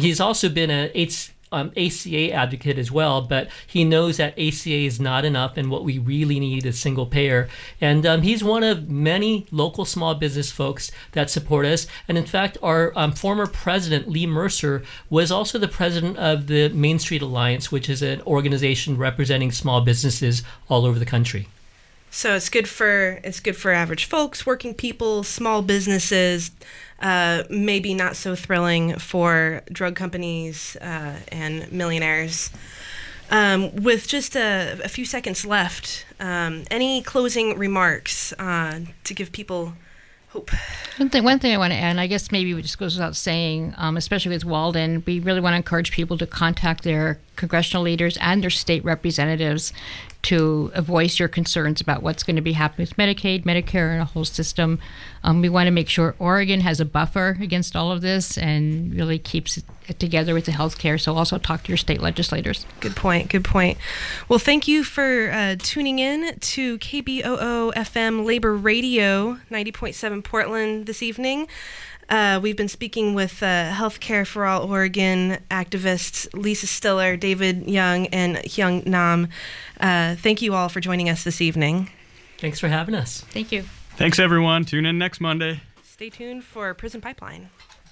He's also been a ACA advocate as well, but he knows that ACA is not enough and what we really need is single payer. And he's one of many local small business folks that support us. And in fact, our former president, Lee Mercer, was also the president of the Main Street Alliance, which is an organization representing small businesses all over the country. So it's good for average folks, working people, small businesses. Maybe not so thrilling for drug companies and millionaires. With just a few seconds left, any closing remarks to give people hope? One thing I want to add, and I guess maybe it just goes without saying, especially with Walden, we really want to encourage people to contact their congressional leaders and their state representatives to voice your concerns about what's going to be happening with Medicaid, Medicare, and a whole system. We want to make sure Oregon has a buffer against all of this and really keeps it together with the health care. So also talk to your state legislators. Good point. Well, thank you for tuning in to KBOO FM Labor Radio 90.7 Portland this evening. We've been speaking with Healthcare for All Oregon activists Lisa Stiller, David Young, and Hyung Nam. Thank you all for joining us this evening. Thanks for having us. Thank you. Thanks, everyone. Tune in next Monday. Stay tuned for Prison Pipeline.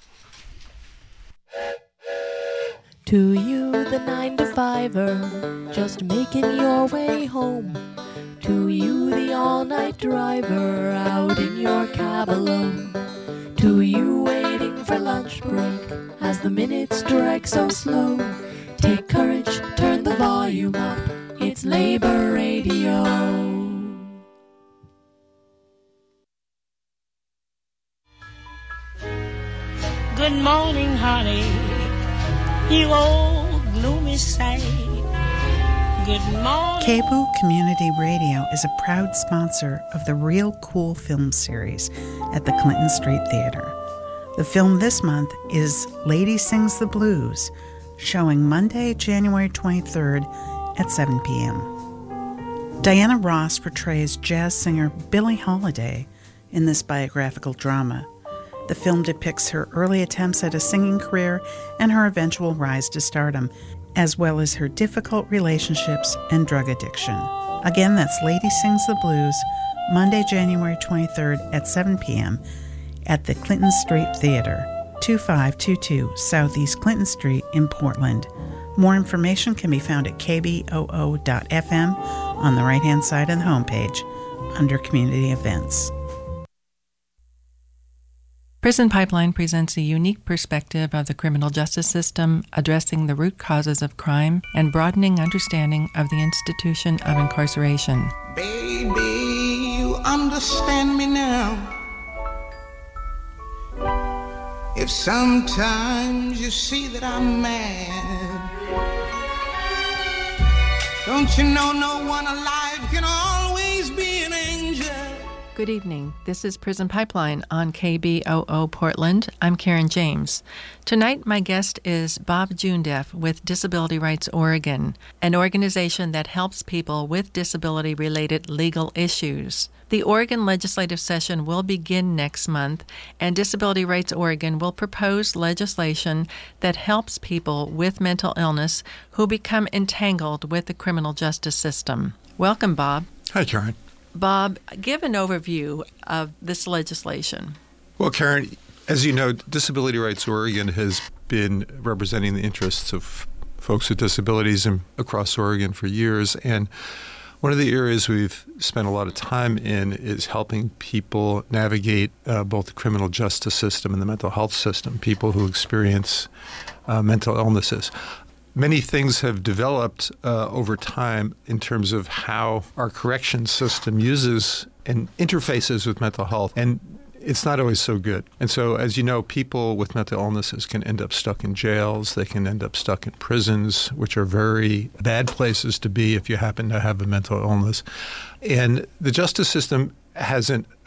To you, the 9-to-5er, just making your way home. To you, the all-night driver, out in your cab alone. To you, waiting for lunch break, as the minutes drag so slow. Take courage, turn the volume up, it's Labor Radio. Good morning, honey, you old gloomy sight. Good morning. KBOO Community Radio is a proud sponsor of the Real Cool film series at the Clinton Street Theater. The film this month is Lady Sings the Blues, showing Monday, January 23rd at 7 p.m. Diana Ross portrays jazz singer Billie Holiday in this biographical drama. The film depicts her early attempts at a singing career and her eventual rise to stardom, as well as her difficult relationships and drug addiction. Again, that's Lady Sings the Blues, Monday, January 23rd at 7 p.m. at the Clinton Street Theater, 2522 Southeast Clinton Street in Portland. More information can be found at kboo.fm on the right-hand side of the homepage under Community Events. Prison Pipeline presents a unique perspective of the criminal justice system, addressing the root causes of crime and broadening understanding of the institution of incarceration. Baby, you understand me now. If sometimes you see that I'm mad, don't you know no one alive can always be an angel? Good evening. This is Prison Pipeline on KBOO Portland. I'm Karen James. Tonight, my guest is Bob Joondeph with Disability Rights Oregon, an organization that helps people with disability-related legal issues. The Oregon legislative session will begin next month, and Disability Rights Oregon will propose legislation that helps people with mental illness who become entangled with the criminal justice system. Welcome, Bob. Hi, Karen. Bob, give an overview of this legislation. Well, Karen, as you know, Disability Rights Oregon has been representing the interests of folks with disabilities across Oregon for years. And one of the areas we've spent a lot of time in is helping people navigate both the criminal justice system and the mental health system, people who experience mental illnesses. Many things have developed over time in terms of how our corrections system uses and interfaces with mental health, and it's not always so good. And so, as you know, people with mental illnesses can end up stuck in jails. They can end up stuck in prisons, which are very bad places to be if you happen to have a mental illness. And the justice system hasn't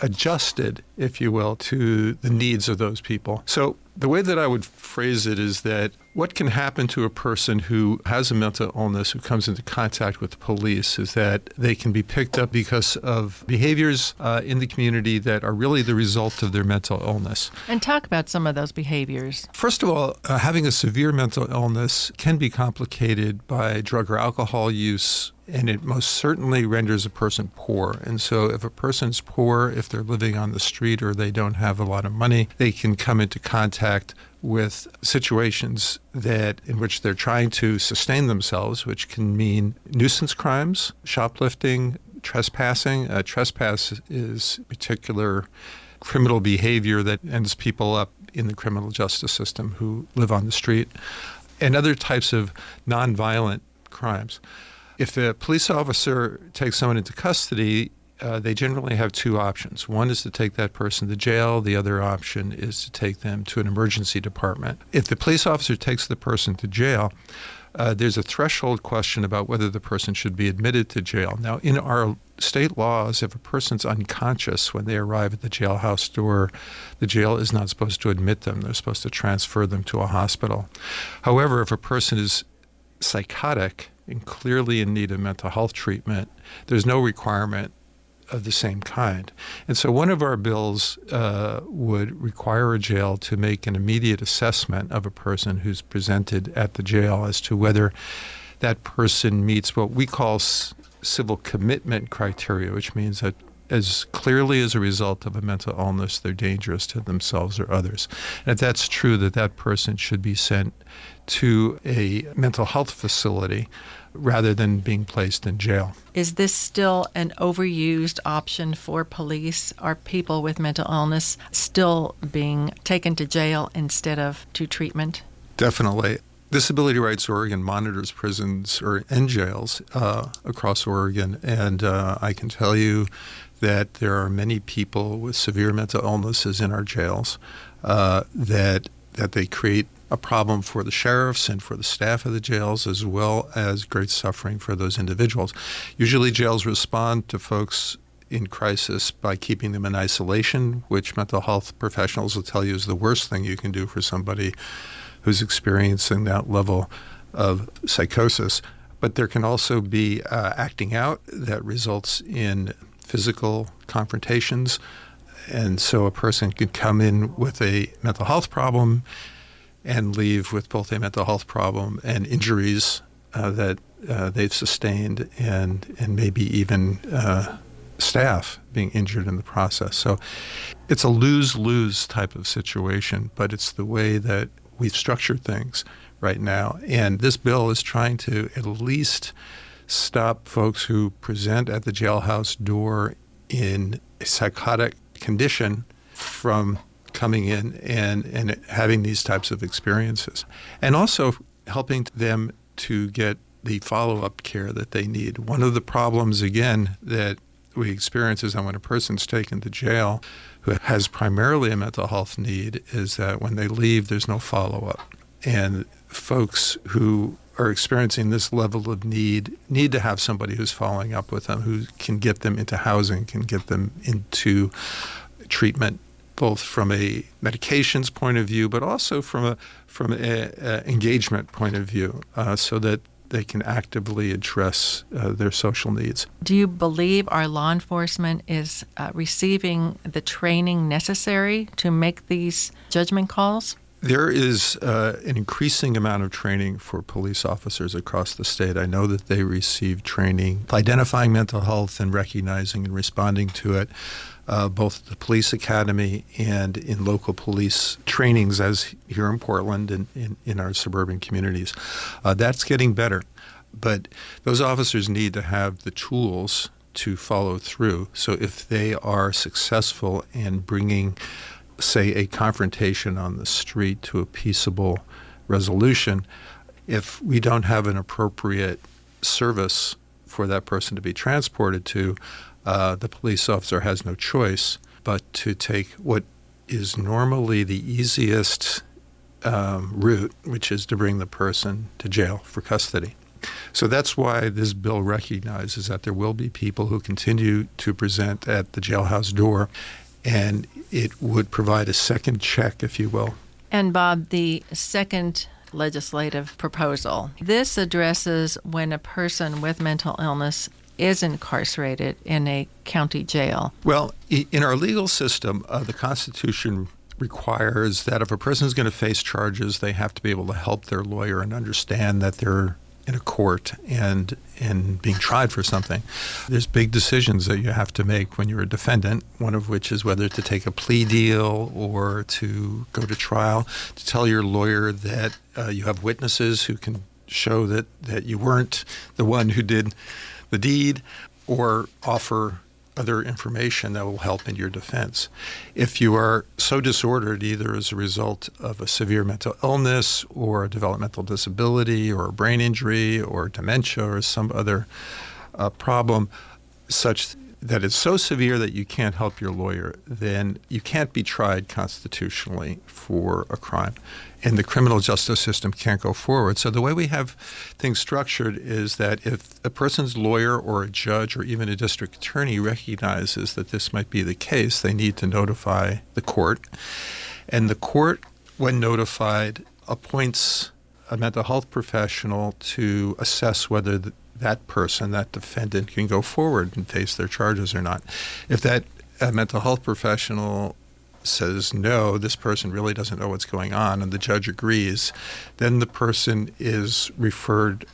adjusted, if you will, to the needs of those people. So the way that I would phrase it is that what can happen to a person who has a mental illness, who comes into contact with the police, is that they can be picked up because of behaviors in the community that are really the result of their mental illness. And talk about some of those behaviors. First of all, having a severe mental illness can be complicated by drug or alcohol use, and it most certainly renders a person poor. And so if a person's poor, if they're living on the street or they don't have a lot of money, they can come into contact with situations in which they're trying to sustain themselves, which can mean nuisance crimes, shoplifting, trespassing. Trespass is particular criminal behavior that ends people up in the criminal justice system who live on the street, and other types of nonviolent crimes. If the police officer takes someone into custody, they generally have two options. One is to take that person to jail. The other option is to take them to an emergency department. If the police officer takes the person to jail, there's a threshold question about whether the person should be admitted to jail. Now, in our state laws, if a person's unconscious when they arrive at the jailhouse door, the jail is not supposed to admit them. They're supposed to transfer them to a hospital. However, if a person is psychotic and clearly in need of mental health treatment, there's no requirement of the same kind. And so one of our bills would require a jail to make an immediate assessment of a person who's presented at the jail as to whether that person meets what we call civil commitment criteria, which means that as clearly as a result of a mental illness, they're dangerous to themselves or others. And if that's true, that person should be sent to a mental health facility rather than being placed in jail. Is this still an overused option for police? Are people with mental illness still being taken to jail instead of to treatment? Definitely. Disability Rights Oregon monitors prisons and jails across Oregon, and I can tell you that there are many people with severe mental illnesses in our jails that they create a problem for the sheriffs and for the staff of the jails, as well as great suffering for those individuals. Usually jails respond to folks in crisis by keeping them in isolation, which mental health professionals will tell you is the worst thing you can do for somebody who's experiencing that level of psychosis. But there can also be acting out that results in physical confrontations. And so a person could come in with a mental health problem and leave with both a mental health problem and injuries that they've sustained, and maybe even staff being injured in the process. So it's a lose-lose type of situation, but it's the way that we've structured things right now. And this bill is trying to at least stop folks who present at the jailhouse door in a psychotic condition from coming in and having these types of experiences. And also helping them to get the follow-up care that they need. One of the problems, again, that we experience is that when a person's taken to jail who has primarily a mental health need is that when they leave, there's no follow-up. And folks who are experiencing this level of need to have somebody who's following up with them, who can get them into housing, can get them into treatment, both from a medications point of view, but also from a engagement point of view, so that they can actively address their social needs. Do you believe our law enforcement is receiving the training necessary to make these judgment calls? There is an increasing amount of training for police officers across the state. I know that they receive training identifying mental health and recognizing and responding to it, both at the police academy and in local police trainings, as here in Portland and in our suburban communities. That's getting better. But those officers need to have the tools to follow through. So if they are successful in bringing, say, a confrontation on the street to a peaceable resolution, if we don't have an appropriate service for that person to be transported to, the police officer has no choice but to take what is normally the easiest route, which is to bring the person to jail for custody. So that's why this bill recognizes that there will be people who continue to present at the jailhouse door, and it would provide a second check, if you will. And Bob, the second legislative proposal, this addresses when a person with mental illness is incarcerated in a county jail. Well, in our legal system, the Constitution requires that if a person is going to face charges, they have to be able to help their lawyer and understand that they're in a court and being tried for something. There's big decisions that you have to make when you're a defendant, one of which is whether to take a plea deal or to go to trial, to tell your lawyer that you have witnesses who can show that you weren't the one who did the deed, or offer other information that will help in your defense. If you are so disordered, either as a result of a severe mental illness or a developmental disability or a brain injury or dementia or some other problem such that it's so severe that you can't help your lawyer, then you can't be tried constitutionally for a crime. And the criminal justice system can't go forward. So the way we have things structured is that if a person's lawyer or a judge or even a district attorney recognizes that this might be the case, they need to notify the court. And the court, when notified, appoints a mental health professional to assess whether that person, that defendant, can go forward and face their charges or not. If that mental health professional says, no, this person really doesn't know what's going on, and the judge agrees, then the person is referred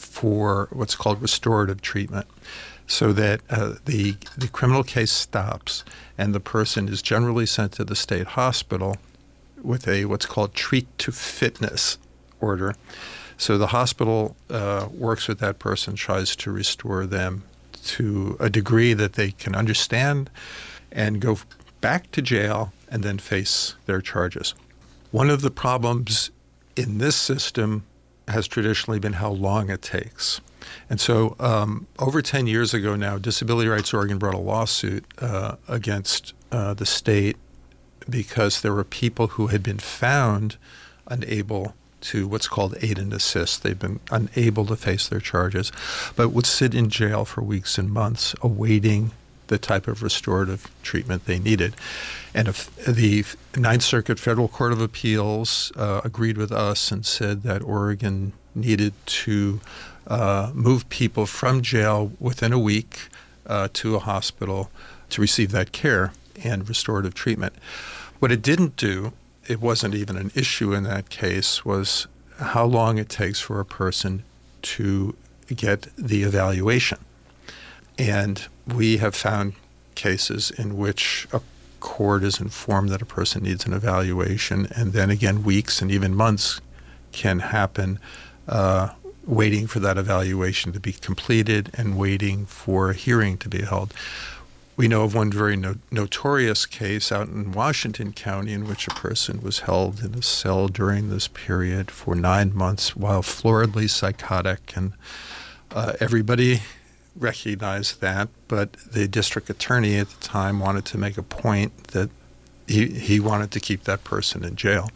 for what's called restorative treatment, so that the criminal case stops and the person is generally sent to the state hospital with a what's called treat to fitness order. So the hospital works with that person, tries to restore them to a degree that they can understand and go back to jail and then face their charges. One of the problems in this system has traditionally been how long it takes. And so over 10 years ago now, Disability Rights Oregon brought a lawsuit against the state because there were people who had been found unable to what's called aid and assist. They've been unable to face their charges, but would sit in jail for weeks and months awaiting the type of restorative treatment they needed. And if the Ninth Circuit Federal Court of Appeals agreed with us and said that Oregon needed to move people from jail within a week to a hospital to receive that care and restorative treatment. What it didn't do, it wasn't even an issue in that case, was how long it takes for a person to get the evaluation. And we have found cases in which a court is informed that a person needs an evaluation, and then again weeks and even months can happen waiting for that evaluation to be completed and waiting for a hearing to be held. We know of one very notorious case out in Washington County in which a person was held in a cell during this period for 9 months while floridly psychotic, and everybody recognized that, but the district attorney at the time wanted to make a point that he wanted to keep that person in jail.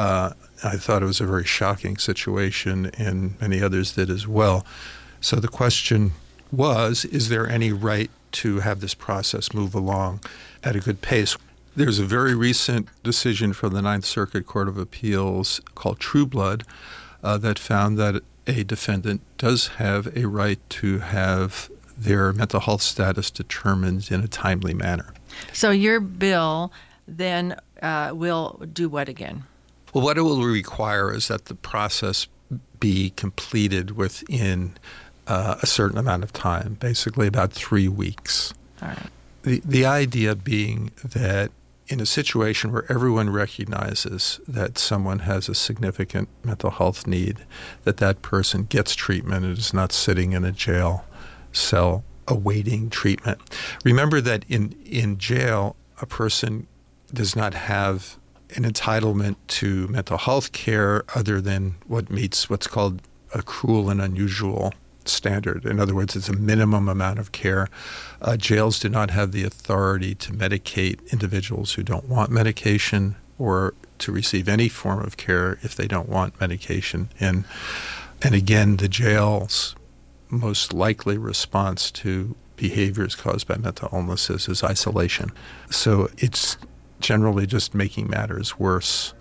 I thought it was a very shocking situation, and many others did as well. So the question was, is there any right to have this process move along at a good pace? There's a very recent decision from the Ninth Circuit Court of Appeals called Trueblood that found that a defendant does have a right to have their mental health status determined in a timely manner. So your bill then will do what again? Well, what it will require is that the process be completed within a certain amount of time, basically about 3 weeks. All right. The idea being that in a situation where everyone recognizes that someone has a significant mental health need, that person gets treatment and is not sitting in a jail cell awaiting treatment. Remember that in jail, a person does not have an entitlement to mental health care other than what meets what's called a cruel and unusual standard. In other words, it's a minimum amount of care. Jails do not have the authority to medicate individuals who don't want medication or to receive any form of care if they don't want medication. And And again, the jail's most likely response to behaviors caused by mental illnesses is isolation. So it's generally just making matters worse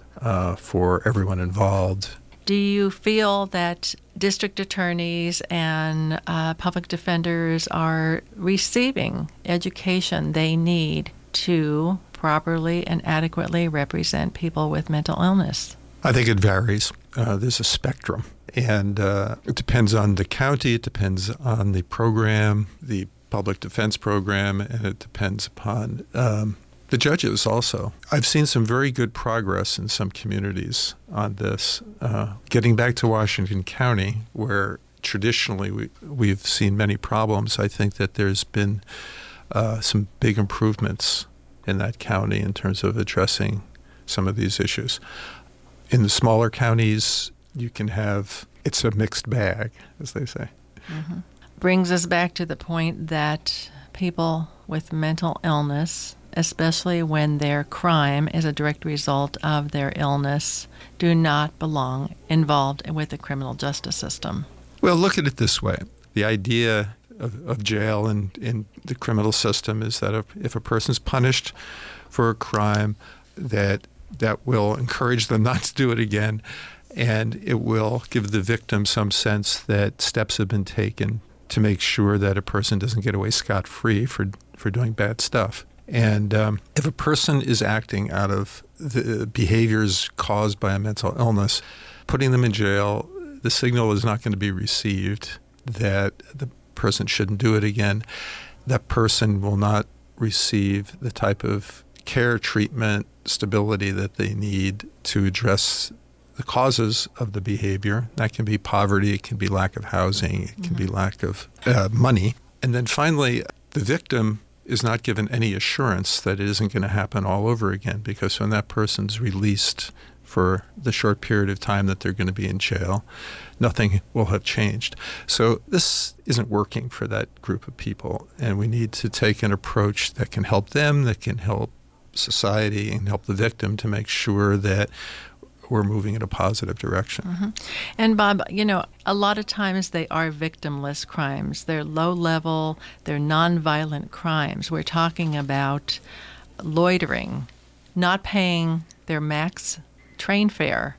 for everyone involved. Do you feel that district attorneys and public defenders are receiving education they need to properly and adequately represent people with mental illness? I think it varies. There's a spectrum. And it depends on the county, it depends on the program, the public defense program, and it depends upon the judges also. I've seen some very good progress in some communities on this. Getting back to Washington County, where traditionally we've seen many problems, I think that there's been some big improvements in that county in terms of addressing some of these issues. In the smaller counties, you can have, it's a mixed bag, as they say. Mm-hmm. Brings us back to the point that people with mental illness, especially when their crime is a direct result of their illness, do not belong involved with the criminal justice system. Well, look at it this way. The idea of jail and in the criminal system is that if a person's punished for a crime, that will encourage them not to do it again, and it will give the victim some sense that steps have been taken to make sure that a person doesn't get away scot-free for doing bad stuff. And if a person is acting out of the behaviors caused by a mental illness, putting them in jail, the signal is not going to be received that the person shouldn't do it again. That person will not receive the type of care, treatment, stability that they need to address the causes of the behavior. That can be poverty, it can be lack of housing, it can be lack of money. And then finally, the victim is not given any assurance that it isn't going to happen all over again, because when that person's released for the short period of time that they're going to be in jail, nothing will have changed. So this isn't working for that group of people, and we need to take an approach that can help them, that can help society, and help the victim to make sure that we're moving in a positive direction. Mm-hmm. And Bob, a lot of times they are victimless crimes. They're low-level, they're nonviolent crimes. We're talking about loitering, not paying their max train fare,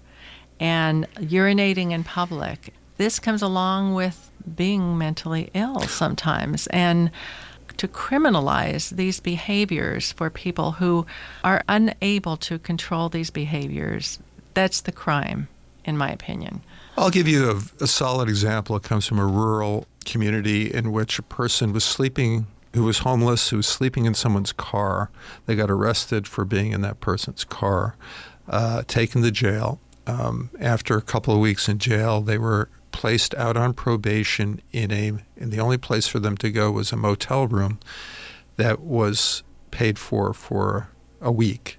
and urinating in public. This comes along with being mentally ill sometimes. And to criminalize these behaviors for people who are unable to control these behaviors, that's the crime, in my opinion. I'll give you a solid example. It comes from a rural community in which a person was sleeping, who was homeless, who was sleeping in someone's car. They got arrested for being in that person's car, taken to jail. After a couple of weeks in jail, they were placed out on probation and the only place for them to go was a motel room that was paid for a week.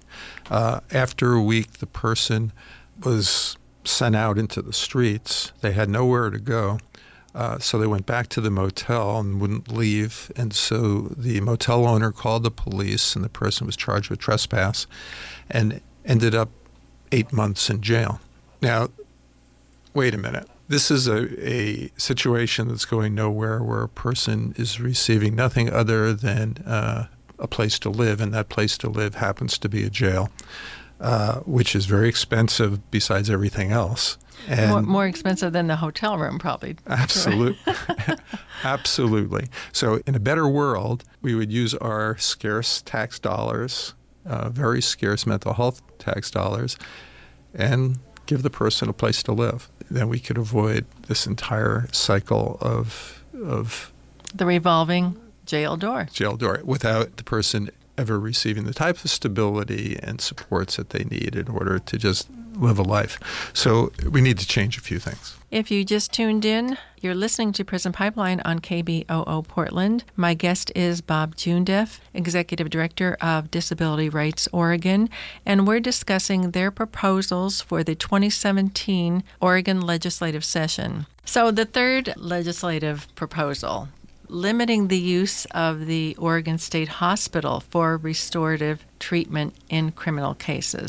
After a week, the person was sent out into the streets. They had nowhere to go, so they went back to the motel and wouldn't leave. And so the motel owner called the police, and the person was charged with trespass and ended up 8 months in jail. Now, wait a minute. This is a situation that's going nowhere, where a person is receiving nothing other than a place to live, and that place to live happens to be a jail, which is very expensive besides everything else. And more expensive than the hotel room, probably. Absolutely. Absolutely. So in a better world, we would use our scarce tax dollars, very scarce mental health tax dollars, and give the person a place to live. Then we could avoid this entire cycle of the revolving jail door without the person ever receiving the type of stability and supports that they need in order to just live a life. So we need to change a few things. If you just tuned in, you're listening to Prison Pipeline on KBOO Portland. My guest is Bob Joondeph, Executive Director of Disability Rights Oregon, and we're discussing their proposals for the 2017 Oregon legislative session. So the third legislative proposal, limiting the use of the Oregon State Hospital for restorative treatment in criminal cases.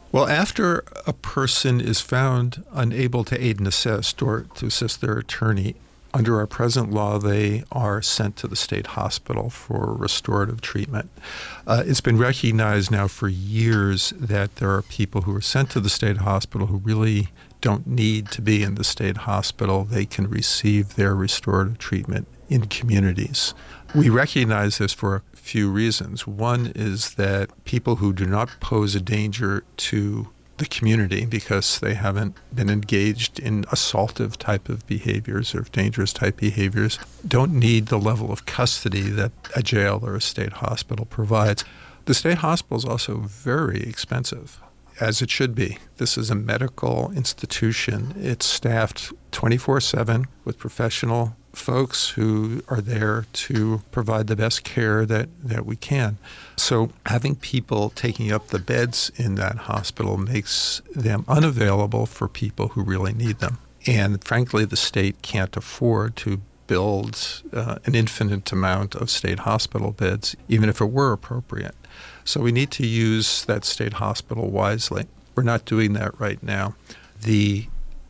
Well, after a person is found unable to aid and assist or to assist their attorney, under our present law, they are sent to the state hospital for restorative treatment. It's been recognized now for years that there are people who are sent to the state hospital who really don't need to be in the state hospital. They can receive their restorative treatment in communities. We recognize this for a few reasons. One is that people who do not pose a danger to the community because they haven't been engaged in assaultive type of behaviors or dangerous type behaviors don't need the level of custody that a jail or a state hospital provides. The state hospital is also very expensive, as it should be. This is a medical institution. It's staffed 24/7 with professional folks who are there to provide the best care that we can. So having people taking up the beds in that hospital makes them unavailable for people who really need them. And frankly, the state can't afford to build an infinite amount of state hospital beds, even if it were appropriate. So we need to use that state hospital wisely. We're not doing that right now. The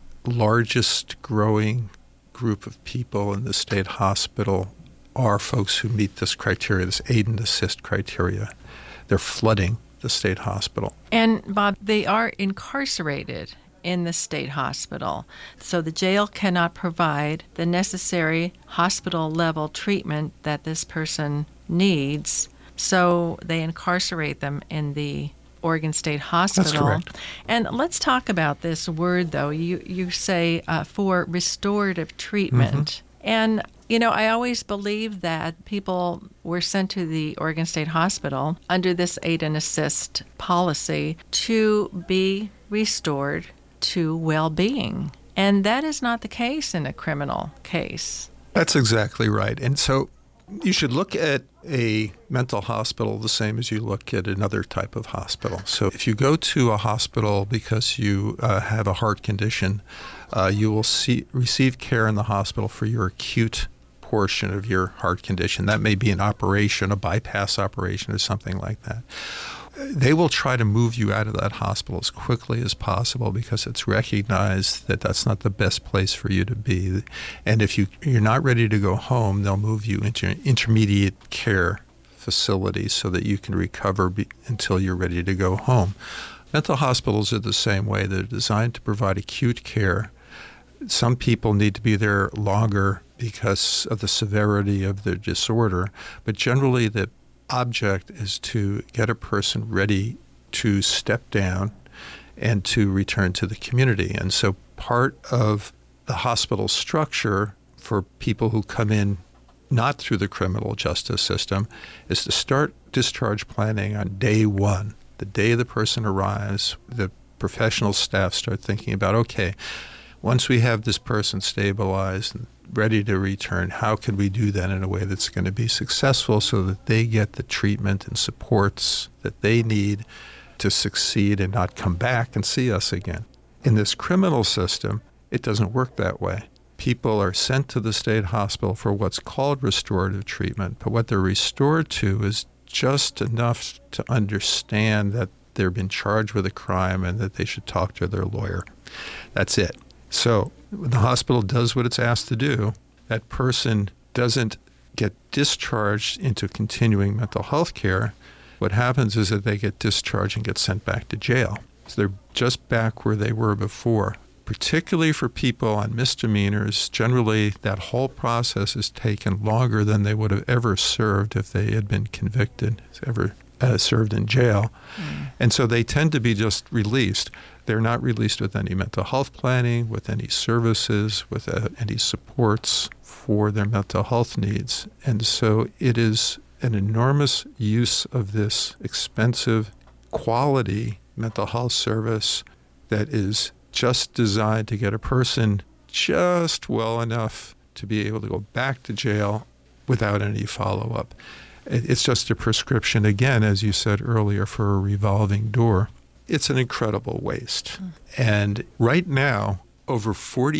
largest growing group of people in the state hospital are folks who meet this criteria, this aid and assist criteria. They're flooding the state hospital. And Bob, they are incarcerated in the state hospital. So the jail cannot provide the necessary hospital level treatment that this person needs. So they incarcerate them in the Oregon State Hospital. That's correct. And let's talk about this word, though. You say for restorative treatment. Mm-hmm. And, you know, I always believed that people were sent to the Oregon State Hospital under this aid and assist policy to be restored to well-being. And that is not the case in a criminal case. That's exactly right. And so you should look at a mental hospital the same as you look at another type of hospital. So if you go to a hospital because you have a heart condition, you will receive care in the hospital for your acute portion of your heart condition. That may be an operation, a bypass operation or something like that. They will try to move you out of that hospital as quickly as possible because it's recognized that that's not the best place for you to be. And if you're not ready to go home, they'll move you into an intermediate care facility so that you can recover until you're ready to go home. Mental hospitals are the same way. They're designed to provide acute care. Some people need to be there longer because of the severity of their disorder, but generally the object is to get a person ready to step down and to return to the community. And so part of the hospital structure for people who come in not through the criminal justice system is to start discharge planning on day one. The day the person arrives, the professional staff start thinking about, okay, once we have this person stabilized and ready to return, how can we do that in a way that's going to be successful so that they get the treatment and supports that they need to succeed and not come back and see us again. In this criminal system, it doesn't work that way. People are sent to the state hospital for what's called restorative treatment, but what they're restored to is just enough to understand that they've been charged with a crime and that they should talk to their lawyer. That's it. So when the hospital does what it's asked to do, that person doesn't get discharged into continuing mental health care. What happens is that they get discharged and get sent back to jail. So they're just back where they were before. Particularly for people on misdemeanors, generally that whole process is taken longer than they would have ever served if they had been convicted, ever served in jail. And so they tend to be just released. They're not released with any mental health planning, with any services, with any supports for their mental health needs. And so it is an enormous use of this expensive quality mental health service that is just designed to get a person just well enough to be able to go back to jail without any follow-up. It's just a prescription, again, as you said earlier, for a revolving door. It's an incredible waste. And right now, over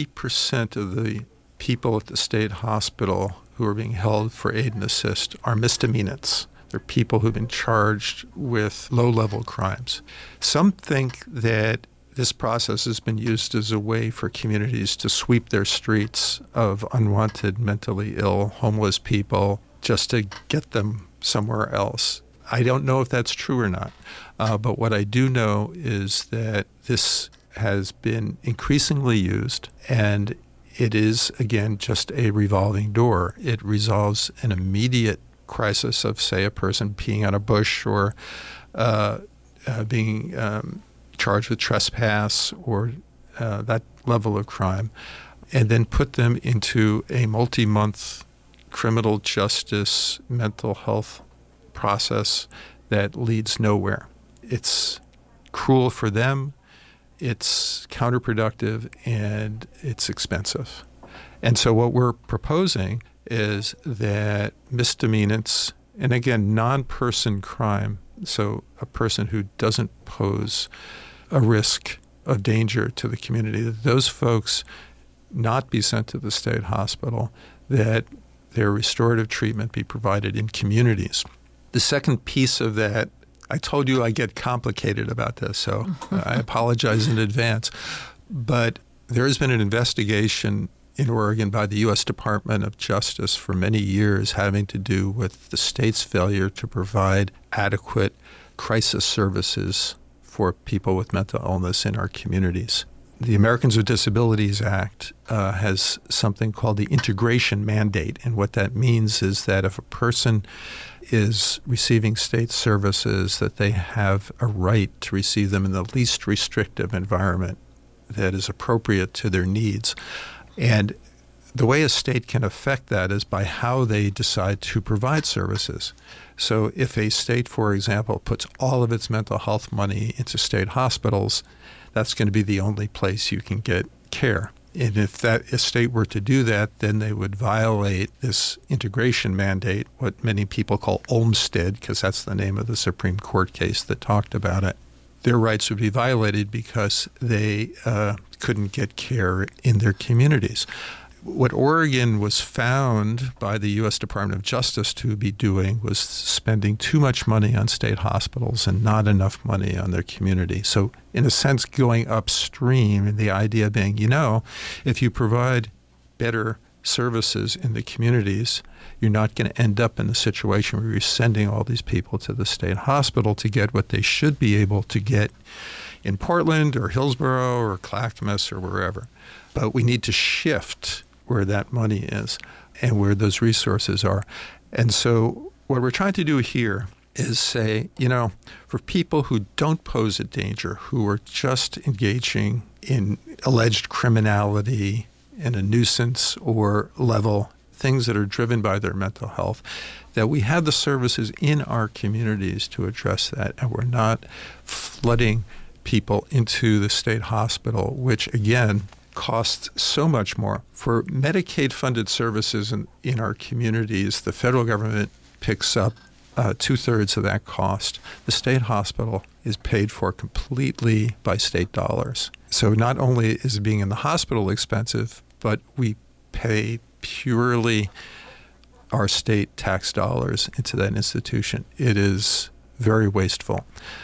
40% of the people at the state hospital who are being held for aid and assist are misdemeanants. They're people who've been charged with low-level crimes. Some think that this process has been used as a way for communities to sweep their streets of unwanted, mentally ill, homeless people just to get them somewhere else. I don't know if that's true or not, but what I do know is that this has been increasingly used, and it is, again, just a revolving door. It resolves an immediate crisis of, say, a person peeing on a bush or being charged with trespass or that level of crime, and then put them into a multi-month criminal justice mental health process that leads nowhere. It's cruel for them, it's counterproductive, and it's expensive. And so what we're proposing is that misdemeanants, and again, non-person crime, so a person who doesn't pose a risk of danger to the community, that those folks not be sent to the state hospital, that their restorative treatment be provided in communities. The second piece of that, I told you I get complicated about this, so I apologize in advance, but there has been an investigation in Oregon by the U.S. Department of Justice for many years having to do with the state's failure to provide adequate crisis services for people with mental illness in our communities. The Americans with Disabilities Act has something called the integration mandate, and what that means is that if a person is receiving state services, that they have a right to receive them in the least restrictive environment that is appropriate to their needs. And the way a state can affect that is by how they decide to provide services. So if a state, for example, puts all of its mental health money into state hospitals, that's going to be the only place you can get care. And if that state were to do that, then they would violate this integration mandate, what many people call Olmstead, because that's the name of the Supreme Court case that talked about it. Their rights would be violated because they couldn't get care in their communities. What Oregon was found by the U.S. Department of Justice to be doing was spending too much money on state hospitals and not enough money on their community. So in a sense, going upstream, and the idea being, if you provide better services in the communities, you're not going to end up in a situation where you're sending all these people to the state hospital to get what they should be able to get in Portland or Hillsborough or Clackamas or wherever. But we need to shift where that money is and where those resources are. And so what we're trying to do here is say, for people who don't pose a danger, who are just engaging in alleged criminality and a nuisance or level, things that are driven by their mental health, that we have the services in our communities to address that, and we're not flooding people into the state hospital, which again costs so much more. For Medicaid-funded services in our communities, the federal government picks up 2/3 of that cost. The state hospital is paid for completely by state dollars. So not only is being in the hospital expensive, but we pay purely our state tax dollars into that institution. It is very wasteful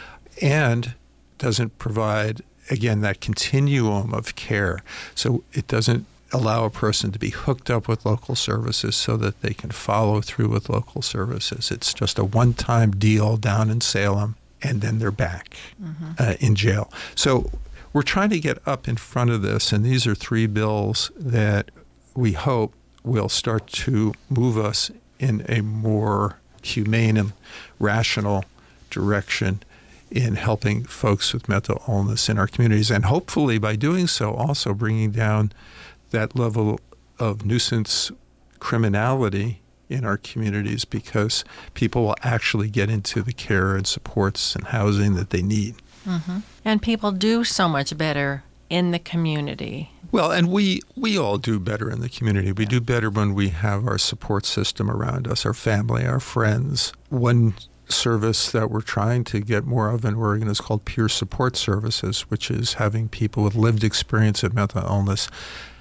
and doesn't provide, again, that continuum of care. So it doesn't allow a person to be hooked up with local services so that they can follow through with local services. It's just a one-time deal down in Salem, and then they're back in jail. So we're trying to get up in front of this, and these are 3 bills that we hope will start to move us in a more humane and rational direction in helping folks with mental illness in our communities, and hopefully by doing so also bringing down that level of nuisance criminality in our communities, because people will actually get into the care and supports and housing that they need. And people do so much better in the community. Well, and we all do better in the community. We do better when we have our support system around us, our family, our friends. One service that we're trying to get more of in Oregon is called peer support services, which is having people with lived experience of mental illness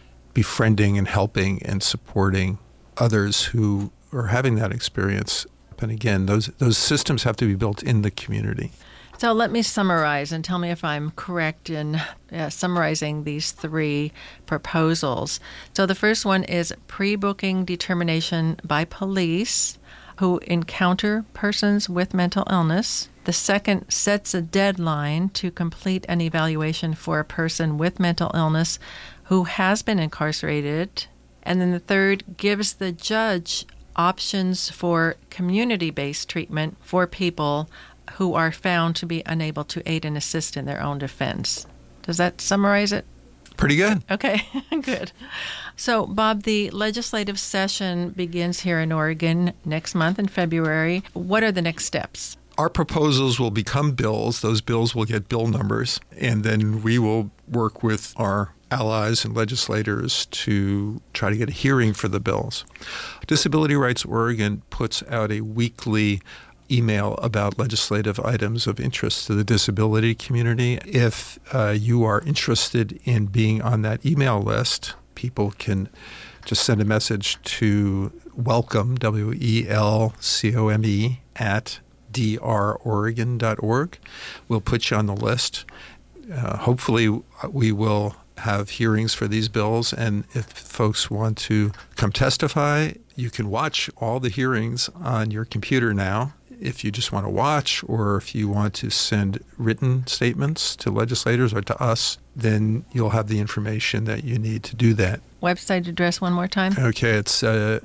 befriending and helping and supporting others who are having that experience And again, those systems have to be built in the community. So let me summarize and tell me if I'm correct in summarizing these 3 proposals. So the first one is pre-booking determination by police who encounter persons with mental illness. The second sets a deadline to complete an evaluation for a person with mental illness who has been incarcerated. And then the third gives the judge options for community-based treatment for people who are found to be unable to aid and assist in their own defense. Does that summarize it? Pretty good. Okay, good. So, Bob, the legislative session begins here in Oregon next month in February. What are the next steps? Our proposals will become bills. Those bills will get bill numbers, and then we will work with our allies and legislators to try to get a hearing for the bills. Disability Rights Oregon puts out a weekly email about legislative items of interest to the disability community. If you are interested in being on that email list, people can just send a message to welcome, WELCOME, at droregon.org. We'll put you on the list. Hopefully we will have hearings for these bills, and if folks want to come testify, you can watch all the hearings on your computer now. If you just want to watch, or if you want to send written statements to legislators or to us, then you'll have the information that you need to do that. Website address one more time. Okay, it's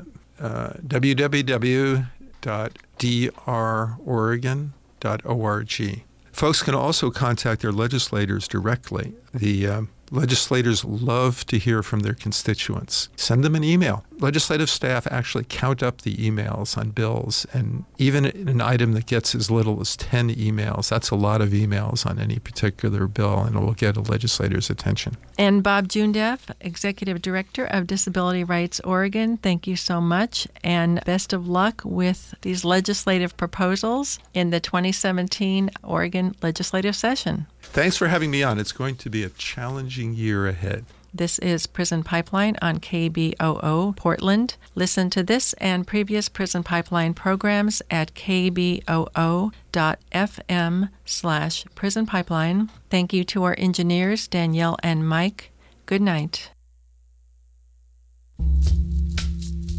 www.droregon.org. Folks can also contact their legislators directly. The legislators love to hear from their constituents. Send them an email. Legislative staff actually count up the emails on bills, and even an item that gets as little as 10 emails, that's a lot of emails on any particular bill, and it will get a legislator's attention. And Bob Joondaff, Executive Director of Disability Rights Oregon, thank you so much, and best of luck with these legislative proposals in the 2017 Oregon legislative session. Thanks for having me on. It's going to be a challenging year ahead. This is Prison Pipeline on KBOO Portland. Listen to this and previous Prison Pipeline programs at kboo.fm/Prison Pipeline. Thank you to our engineers, Danielle and Mike. Good night.